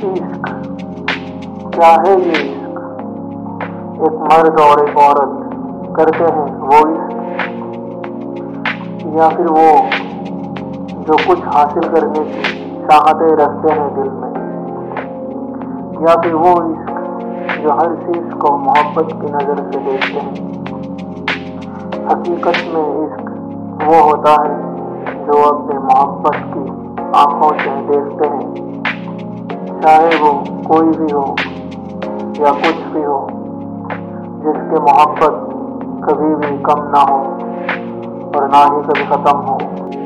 इश्क क्या है ये इश्क? एक मर्द और एक औरत करते हैं वो इश्क, या फिर वो जो कुछ हासिल करने की चाहते रखते हैं दिल में, या फिर वो इश्क जो हर चीज को मोहब्बत की नजर से देखते हैं। हकीकत में इश्क वो होता है जो अपने मोहब्बत की आंखों से देखते हैं, चाहे वो कोई भी हो या कुछ भी हो, जिसकी मोहब्बत कभी भी कम ना हो और ना ही कभी खत्म हो।